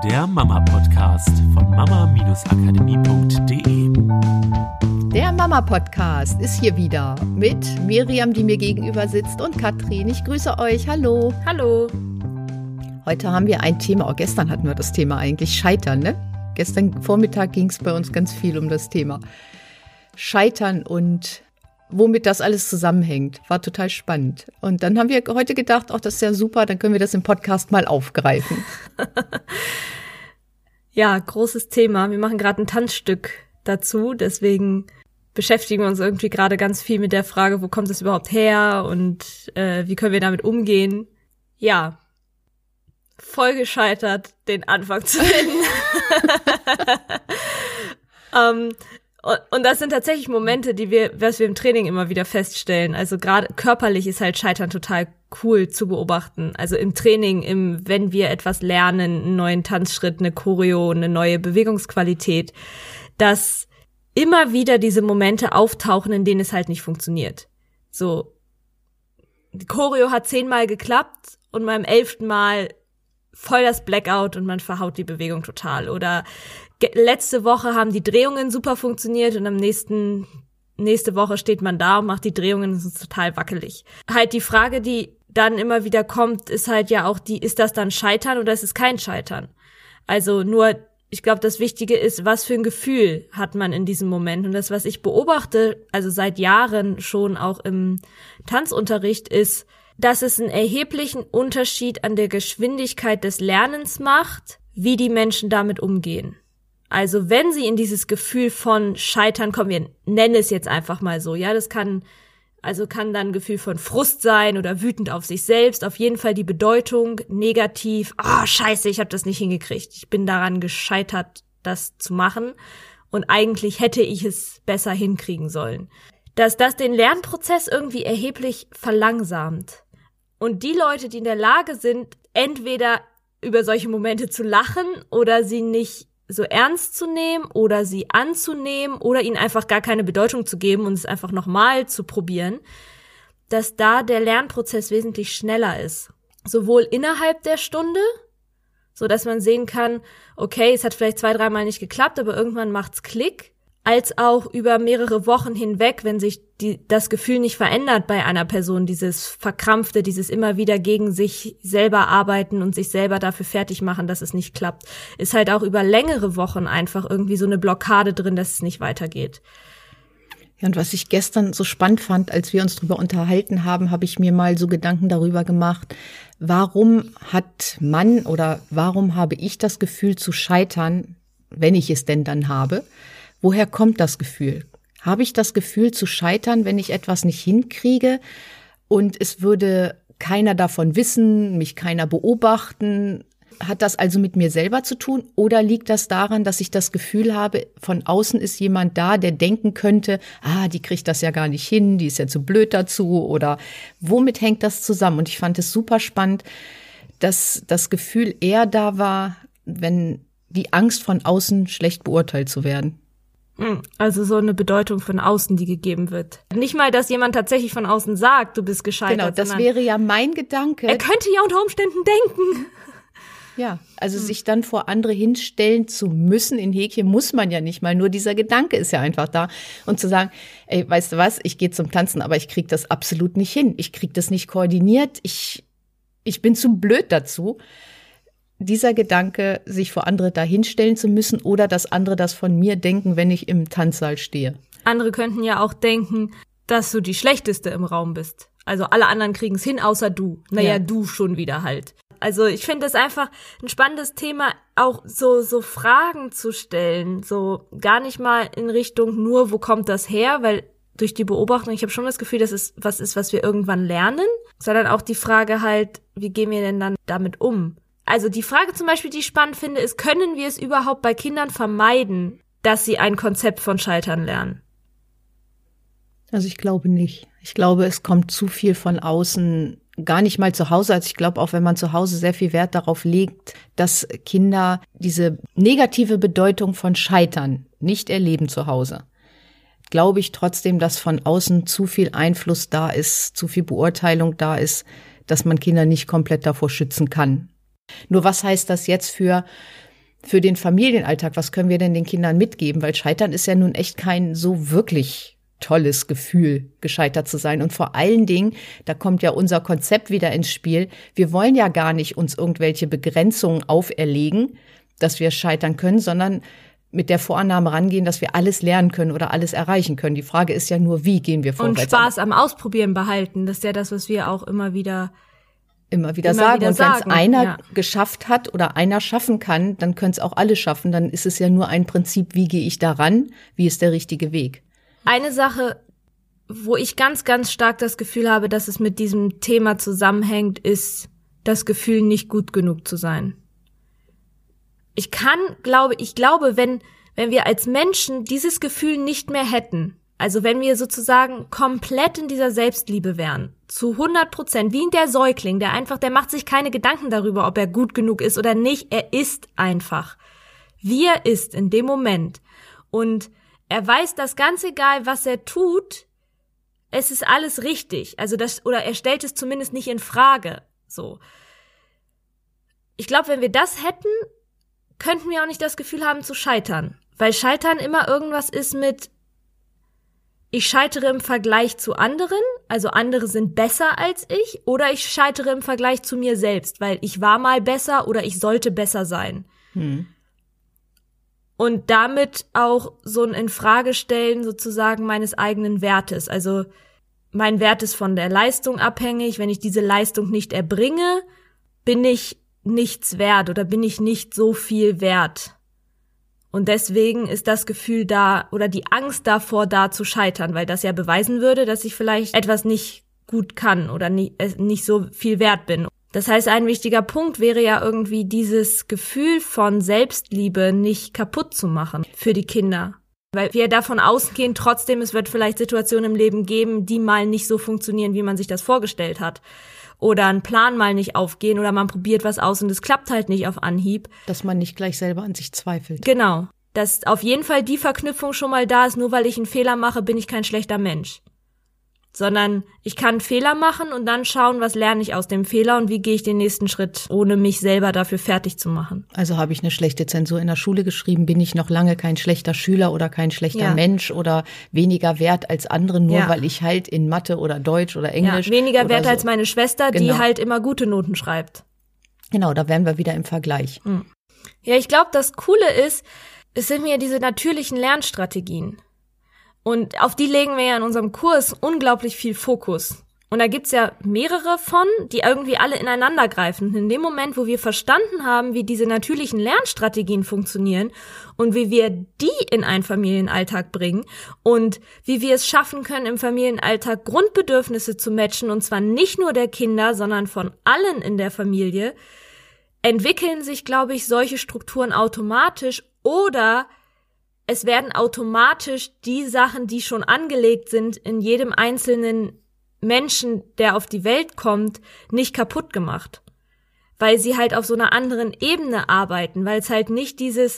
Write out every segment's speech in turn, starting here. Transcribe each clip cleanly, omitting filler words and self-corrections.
Der Mama-Podcast von mama-akademie.de. Der Mama-Podcast ist hier wieder mit Miriam, die mir gegenüber sitzt, und Katrin. Ich grüße euch. Hallo. Hallo. Heute haben wir ein Thema, auch gestern hatten wir das Thema eigentlich Scheitern, ne? Gestern Vormittag ging es bei uns ganz viel um das Thema Scheitern und womit das alles zusammenhängt. War total spannend. Und dann haben wir heute gedacht, ach, das ist ja super, dann können wir das im Podcast mal aufgreifen. Ja, großes Thema. Wir machen gerade ein Tanzstück dazu, deswegen beschäftigen wir uns irgendwie gerade ganz viel mit der Frage, wo kommt es überhaupt her und wie können wir damit umgehen. Ja, voll gescheitert, den Anfang zu finden. Und das sind tatsächlich Momente, was wir im Training immer wieder feststellen. Also gerade körperlich ist halt Scheitern total cool zu beobachten. Also im Training, wenn wir etwas lernen, einen neuen Tanzschritt, eine Choreo, eine neue Bewegungsqualität, dass immer wieder diese Momente auftauchen, in denen es halt nicht funktioniert. So, die Choreo hat 10-mal geklappt und beim 11. Mal voll das Blackout und man verhaut die Bewegung total. Oder letzte Woche haben die Drehungen super funktioniert und nächste Woche steht man da und macht die Drehungen und es ist total wackelig. Halt die Frage, die dann immer wieder kommt, ist halt ja auch ist das dann Scheitern oder ist es kein Scheitern? Also nur, ich glaube, das Wichtige ist, was für ein Gefühl hat man in diesem Moment? Und das, was ich beobachte, also seit Jahren schon auch im Tanzunterricht, ist, dass es einen erheblichen Unterschied an der Geschwindigkeit des Lernens macht, wie die Menschen damit umgehen. Also wenn sie in dieses Gefühl von Scheitern kommen, wir nennen es jetzt einfach mal so, ja, das kann dann ein Gefühl von Frust sein oder wütend auf sich selbst, auf jeden Fall die Bedeutung negativ, scheiße, ich habe das nicht hingekriegt, ich bin daran gescheitert, das zu machen und eigentlich hätte ich es besser hinkriegen sollen. Dass das den Lernprozess irgendwie erheblich verlangsamt. Und die Leute, die in der Lage sind, entweder über solche Momente zu lachen oder sie nicht so ernst zu nehmen oder sie anzunehmen oder ihnen einfach gar keine Bedeutung zu geben und es einfach nochmal zu probieren, dass da der Lernprozess wesentlich schneller ist. Sowohl innerhalb der Stunde, so dass man sehen kann, okay, es hat vielleicht 2-3 Mal nicht geklappt, aber irgendwann macht's Klick, als auch über mehrere Wochen hinweg, wenn sich das Gefühl nicht verändert bei einer Person, dieses Verkrampfte, dieses immer wieder gegen sich selber arbeiten und sich selber dafür fertig machen, dass es nicht klappt, ist halt auch über längere Wochen einfach irgendwie so eine Blockade drin, dass es nicht weitergeht. Ja, und was ich gestern so spannend fand, als wir uns darüber unterhalten haben, habe ich mir mal so Gedanken darüber gemacht, warum habe ich das Gefühl zu scheitern, wenn ich es denn dann habe? Woher kommt das Gefühl? Habe ich das Gefühl zu scheitern, wenn ich etwas nicht hinkriege und es würde keiner davon wissen, mich keiner beobachten? Hat das also mit mir selber zu tun oder liegt das daran, dass ich das Gefühl habe, von außen ist jemand da, der denken könnte, die kriegt das ja gar nicht hin, die ist ja zu blöd dazu, oder womit hängt das zusammen? Und ich fand es super spannend, dass das Gefühl eher da war, wenn die Angst von außen schlecht beurteilt zu werden. Also so eine Bedeutung von außen, die gegeben wird. Nicht mal, dass jemand tatsächlich von außen sagt, du bist gescheitert. Genau, das wäre ja mein Gedanke. Er könnte ja unter Umständen denken. Ja, also sich dann vor andere hinstellen zu müssen, in Häkchen muss man ja nicht mal, nur dieser Gedanke ist ja einfach da. Und zu sagen, ey, weißt du was, ich gehe zum Tanzen, aber ich krieg das absolut nicht hin. Ich krieg das nicht koordiniert, ich bin zu blöd dazu. Dieser Gedanke, sich vor andere dahinstellen zu müssen oder dass andere das von mir denken, wenn ich im Tanzsaal stehe. Andere könnten ja auch denken, dass du die Schlechteste im Raum bist. Also alle anderen kriegen es hin, außer du. Naja, du schon wieder halt. Also ich finde das einfach ein spannendes Thema, auch so Fragen zu stellen. So gar nicht mal in Richtung nur, wo kommt das her? Weil durch die Beobachtung, ich habe schon das Gefühl, dass es was ist, was wir irgendwann lernen. Sondern auch die Frage halt, wie gehen wir denn dann damit um? Also die Frage zum Beispiel, die ich spannend finde, ist, können wir es überhaupt bei Kindern vermeiden, dass sie ein Konzept von Scheitern lernen? Also ich glaube nicht. Ich glaube, es kommt zu viel von außen, gar nicht mal zu Hause. Also ich glaube auch, wenn man zu Hause sehr viel Wert darauf legt, dass Kinder diese negative Bedeutung von Scheitern nicht erleben zu Hause, glaube ich trotzdem, dass von außen zu viel Einfluss da ist, zu viel Beurteilung da ist, dass man Kinder nicht komplett davor schützen kann. Nur was heißt das jetzt für für den Familienalltag, was können wir denn den Kindern mitgeben? Weil Scheitern ist ja nun echt kein so wirklich tolles Gefühl, gescheitert zu sein. Und vor allen Dingen, da kommt ja unser Konzept wieder ins Spiel, wir wollen ja gar nicht uns irgendwelche Begrenzungen auferlegen, dass wir scheitern können, sondern mit der Vorannahme rangehen, dass wir alles lernen können oder alles erreichen können. Die Frage ist ja nur, wie gehen wir vorwärts? Und Spaß am Ausprobieren behalten, das ist ja das, was wir auch immer wieder sagen. Und wenn es einer geschafft hat oder einer schaffen kann, dann können es auch alle schaffen. Dann ist es ja nur ein Prinzip, wie gehe ich daran, wie ist der richtige Weg. Eine Sache, wo ich ganz, ganz stark das Gefühl habe, dass es mit diesem Thema zusammenhängt, ist das Gefühl, nicht gut genug zu sein. Ich glaube, wenn wir als Menschen dieses Gefühl nicht mehr hätten, also wenn wir sozusagen komplett in dieser Selbstliebe wären, zu 100%, wie der Säugling, der macht sich keine Gedanken darüber, ob er gut genug ist oder nicht, er ist einfach. Wie er ist in dem Moment. Und er weiß, dass ganz egal, was er tut, es ist alles richtig. Also oder er stellt es zumindest nicht in Frage. So. Ich glaube, wenn wir das hätten, könnten wir auch nicht das Gefühl haben zu scheitern. Weil Scheitern immer irgendwas ist mit, ich scheitere im Vergleich zu anderen, also andere sind besser als ich, oder ich scheitere im Vergleich zu mir selbst, weil ich war mal besser oder ich sollte besser sein. Und damit auch so ein Infragestellen sozusagen meines eigenen Wertes. Also mein Wert ist von der Leistung abhängig. Wenn ich diese Leistung nicht erbringe, bin ich nichts wert oder bin ich nicht so viel wert. Und deswegen ist das Gefühl da oder die Angst davor da zu scheitern, weil das ja beweisen würde, dass ich vielleicht etwas nicht gut kann oder nicht so viel wert bin. Das heißt, ein wichtiger Punkt wäre ja irgendwie dieses Gefühl von Selbstliebe nicht kaputt zu machen für die Kinder. Weil wir davon ausgehen, trotzdem, es wird vielleicht Situationen im Leben geben, die mal nicht so funktionieren, wie man sich das vorgestellt hat. Oder ein Plan mal nicht aufgehen oder man probiert was aus und es klappt halt nicht auf Anhieb. Dass man nicht gleich selber an sich zweifelt. Genau. Dass auf jeden Fall die Verknüpfung schon mal da ist, nur weil ich einen Fehler mache, bin ich kein schlechter Mensch. Sondern ich kann Fehler machen und dann schauen, was lerne ich aus dem Fehler und wie gehe ich den nächsten Schritt, ohne mich selber dafür fertig zu machen. Also habe ich eine schlechte Zensur in der Schule geschrieben, bin ich noch lange kein schlechter Schüler oder kein schlechter Mensch oder weniger wert als andere, nur weil ich halt in Mathe oder Deutsch oder Englisch. Ja, weniger wert als meine Schwester, die halt immer gute Noten schreibt. Genau, da wären wir wieder im Vergleich. Ja, ich glaube, das Coole ist, es sind mir diese natürlichen Lernstrategien. Und auf die legen wir ja in unserem Kurs unglaublich viel Fokus. Und da gibt's ja mehrere von, die irgendwie alle ineinander greifen. Und in dem Moment, wo wir verstanden haben, wie diese natürlichen Lernstrategien funktionieren und wie wir die in einen Familienalltag bringen und wie wir es schaffen können, im Familienalltag Grundbedürfnisse zu matchen, und zwar nicht nur der Kinder, sondern von allen in der Familie, entwickeln sich, glaube ich, solche Strukturen automatisch oder es werden automatisch die Sachen, die schon angelegt sind, in jedem einzelnen Menschen, der auf die Welt kommt, nicht kaputt gemacht. Weil sie halt auf so einer anderen Ebene arbeiten, weil es halt nicht dieses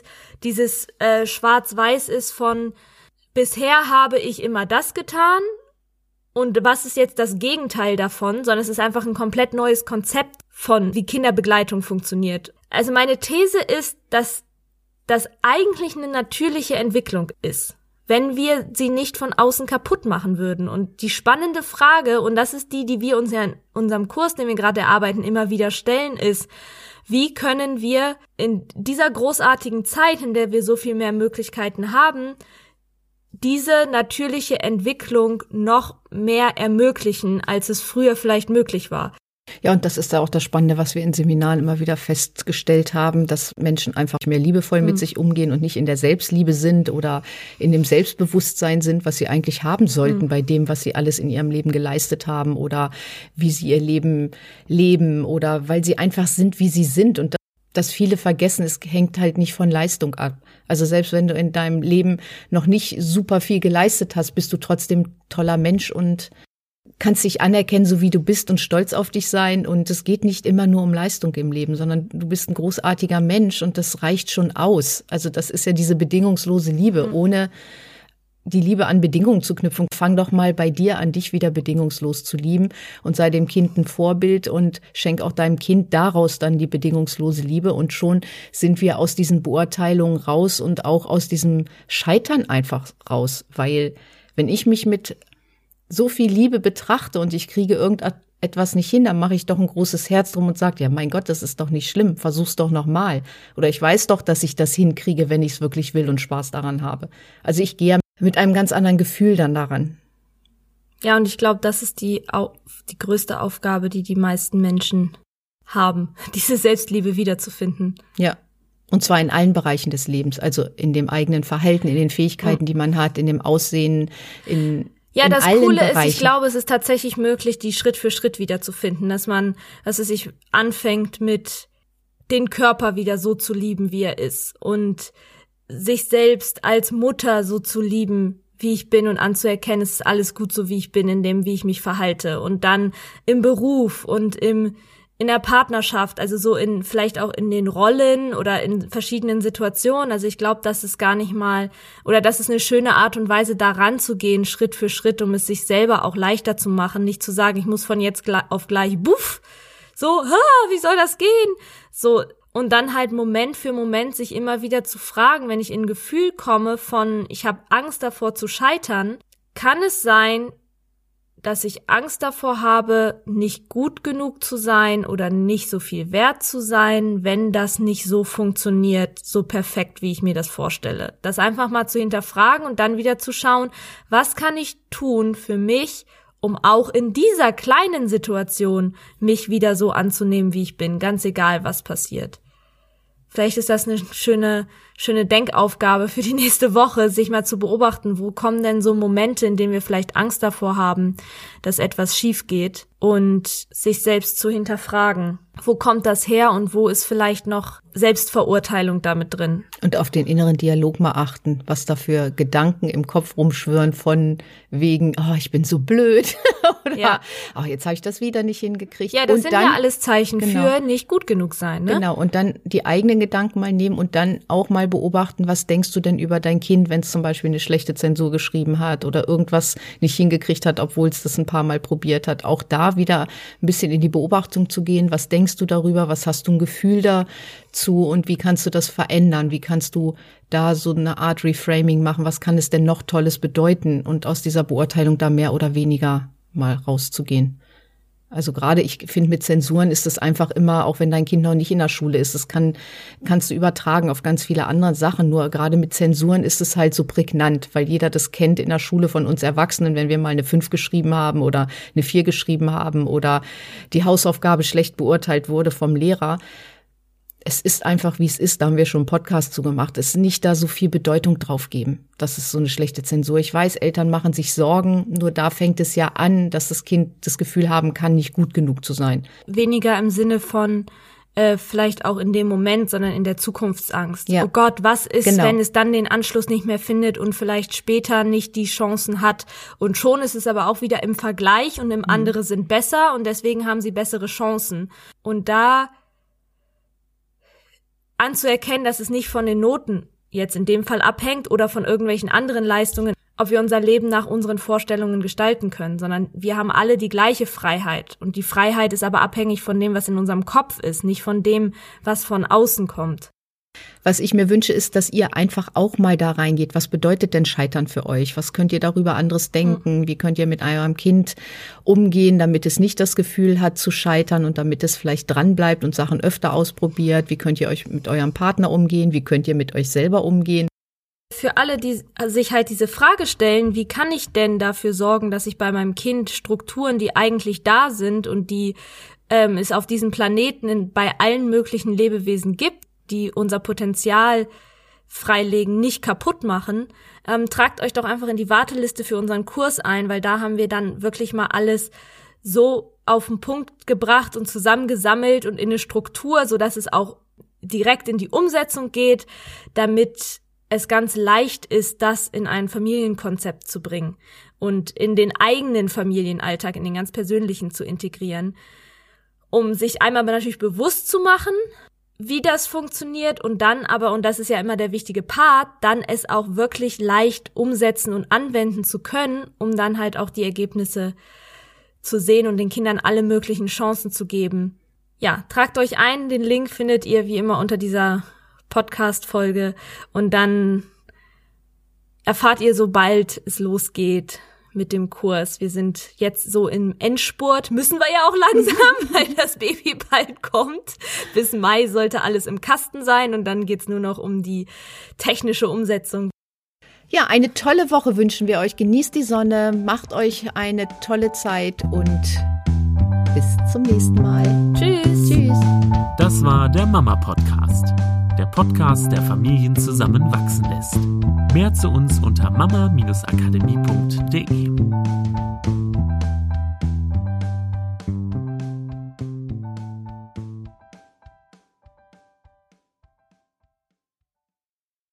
Schwarz-Weiß ist von bisher habe ich immer das getan und was ist jetzt das Gegenteil davon, sondern es ist einfach ein komplett neues Konzept von, wie Kinderbegleitung funktioniert. Also meine These ist, dass das eigentlich eine natürliche Entwicklung ist, wenn wir sie nicht von außen kaputt machen würden. Und die spannende Frage, und das ist die wir uns ja in unserem Kurs, den wir gerade erarbeiten, immer wieder stellen, ist, wie können wir in dieser großartigen Zeit, in der wir so viel mehr Möglichkeiten haben, diese natürliche Entwicklung noch mehr ermöglichen, als es früher vielleicht möglich war. Ja, und das ist da auch das Spannende, was wir in Seminaren immer wieder festgestellt haben, dass Menschen einfach mehr liebevoll mit sich umgehen und nicht in der Selbstliebe sind oder in dem Selbstbewusstsein sind, was sie eigentlich haben sollten bei dem, was sie alles in ihrem Leben geleistet haben oder wie sie ihr Leben leben oder weil sie einfach sind, wie sie sind. Und das viele vergessen, es hängt halt nicht von Leistung ab. Also selbst wenn du in deinem Leben noch nicht super viel geleistet hast, bist du trotzdem toller Mensch und kannst dich anerkennen, so wie du bist und stolz auf dich sein. Und es geht nicht immer nur um Leistung im Leben, sondern du bist ein großartiger Mensch und das reicht schon aus. Also das ist ja diese bedingungslose Liebe, ohne die Liebe an Bedingungen zu knüpfen. Fang doch mal bei dir an, dich wieder bedingungslos zu lieben und sei dem Kind ein Vorbild und schenk auch deinem Kind daraus dann die bedingungslose Liebe. Und schon sind wir aus diesen Beurteilungen raus und auch aus diesem Scheitern einfach raus. Weil wenn ich mich mit so viel Liebe betrachte und ich kriege irgendetwas nicht hin, dann mache ich doch ein großes Herz drum und sage, ja, mein Gott, das ist doch nicht schlimm, versuch's doch nochmal. Oder ich weiß doch, dass ich das hinkriege, wenn ich es wirklich will und Spaß daran habe. Also ich gehe mit einem ganz anderen Gefühl dann daran. Ja, und ich glaube, das ist die größte Aufgabe, die die meisten Menschen haben, diese Selbstliebe wiederzufinden. Ja, und zwar in allen Bereichen des Lebens, also in dem eigenen Verhalten, in den Fähigkeiten, die man hat, in dem Aussehen, in das allen Coole Bereichen. ist, ich glaube, es ist tatsächlich möglich, die Schritt für Schritt wiederzufinden, dass es sich anfängt mit den Körper wieder so zu lieben, wie er ist und sich selbst als Mutter so zu lieben, wie ich bin und anzuerkennen, es ist alles gut so, wie ich bin, in dem, wie ich mich verhalte und dann im Beruf und in der Partnerschaft, also so vielleicht auch in den Rollen oder in verschiedenen Situationen. Also ich glaube, das ist gar nicht mal, oder das ist eine schöne Art und Weise, daran zu gehen, Schritt für Schritt, um es sich selber auch leichter zu machen, nicht zu sagen, ich muss von jetzt auf gleich, so, wie soll das gehen? So, und dann halt Moment für Moment sich immer wieder zu fragen, wenn ich in ein Gefühl komme von, ich habe Angst davor zu scheitern, kann es sein, dass ich Angst davor habe, nicht gut genug zu sein oder nicht so viel wert zu sein, wenn das nicht so funktioniert, so perfekt, wie ich mir das vorstelle. Das einfach mal zu hinterfragen und dann wieder zu schauen, was kann ich tun für mich, um auch in dieser kleinen Situation mich wieder so anzunehmen, wie ich bin, ganz egal, was passiert. Vielleicht ist das eine schöne Denkaufgabe für die nächste Woche, sich mal zu beobachten, wo kommen denn so Momente, in denen wir vielleicht Angst davor haben, dass etwas schief geht und sich selbst zu hinterfragen. Wo kommt das her und wo ist vielleicht noch Selbstverurteilung damit drin? Und auf den inneren Dialog mal achten, was da für Gedanken im Kopf rumschwirren von wegen, ich bin so blöd oder jetzt habe ich das wieder nicht hingekriegt. Ja, das und sind dann, ja alles Zeichen für nicht gut genug sein, ne? Genau, und dann die eigenen Gedanken mal nehmen und dann auch mal beobachten, was denkst du denn über dein Kind, wenn es zum Beispiel eine schlechte Zensur geschrieben hat oder irgendwas nicht hingekriegt hat, obwohl es das ein paar Mal probiert hat. Auch da wieder ein bisschen in die Beobachtung zu gehen. Was denkst du darüber? Was hast du ein Gefühl dazu? Und wie kannst du das verändern? Wie kannst du da so eine Art Reframing machen? Was kann es denn noch Tolles bedeuten? Und aus dieser Beurteilung da mehr oder weniger mal rauszugehen. Also gerade, ich finde, mit Zensuren ist es einfach immer, auch wenn dein Kind noch nicht in der Schule ist, kannst du übertragen auf ganz viele andere Sachen. Nur gerade mit Zensuren ist es halt so prägnant, weil jeder das kennt in der Schule von uns Erwachsenen, wenn wir mal eine 5 geschrieben haben oder eine 4 geschrieben haben oder die Hausaufgabe schlecht beurteilt wurde vom Lehrer. Es ist einfach, wie es ist. Da haben wir schon einen Podcast zu gemacht. Es ist nicht da so viel Bedeutung drauf geben. Das ist so eine schlechte Zensur. Ich weiß, Eltern machen sich Sorgen. Nur da fängt es ja an, dass das Kind das Gefühl haben kann, nicht gut genug zu sein. Weniger im Sinne von vielleicht auch in dem Moment, sondern in der Zukunftsangst. Ja. Oh Gott, was ist, Genau. wenn es dann den Anschluss nicht mehr findet und vielleicht später nicht die Chancen hat? Und schon ist es aber auch wieder im Vergleich und andere sind besser und deswegen haben sie bessere Chancen. Und da anzuerkennen, dass es nicht von den Noten jetzt in dem Fall abhängt oder von irgendwelchen anderen Leistungen, ob wir unser Leben nach unseren Vorstellungen gestalten können, sondern wir haben alle die gleiche Freiheit. Und die Freiheit ist aber abhängig von dem, was in unserem Kopf ist, nicht von dem, was von außen kommt. Was ich mir wünsche, ist, dass ihr einfach auch mal da reingeht. Was bedeutet denn Scheitern für euch? Was könnt ihr darüber anderes denken? Wie könnt ihr mit eurem Kind umgehen, damit es nicht das Gefühl hat zu scheitern und damit es vielleicht dran bleibt und Sachen öfter ausprobiert? Wie könnt ihr euch mit eurem Partner umgehen? Wie könnt ihr mit euch selber umgehen? Für alle, die sich halt diese Frage stellen, wie kann ich denn dafür sorgen, dass ich bei meinem Kind Strukturen, die eigentlich da sind und die es auf diesem Planeten bei allen möglichen Lebewesen gibt, die unser Potenzial freilegen, nicht kaputt machen, tragt euch doch einfach in die Warteliste für unseren Kurs ein, weil da haben wir dann wirklich mal alles so auf den Punkt gebracht und zusammengesammelt und in eine Struktur, sodass es auch direkt in die Umsetzung geht, damit es ganz leicht ist, das in ein Familienkonzept zu bringen und in den eigenen Familienalltag, in den ganz persönlichen zu integrieren, um sich einmal natürlich bewusst zu machen, wie das funktioniert und dann aber, und das ist ja immer der wichtige Part, dann es auch wirklich leicht umsetzen und anwenden zu können, um dann halt auch die Ergebnisse zu sehen und den Kindern alle möglichen Chancen zu geben. Ja, tragt euch ein, den Link findet ihr wie immer unter dieser Podcast-Folge und dann erfahrt ihr, sobald es losgeht mit dem Kurs. Wir sind jetzt so im Endspurt, müssen wir ja auch langsam, weil das Baby bald kommt. Bis Mai sollte alles im Kasten sein und dann geht's nur noch um die technische Umsetzung. Ja, eine tolle Woche wünschen wir euch. Genießt die Sonne, macht euch eine tolle Zeit und bis zum nächsten Mal. Tschüss. Tschüss. Das war der Mama-Podcast. Der Podcast, der Familien zusammen wachsen lässt. Mehr zu uns unter mama-akademie.de.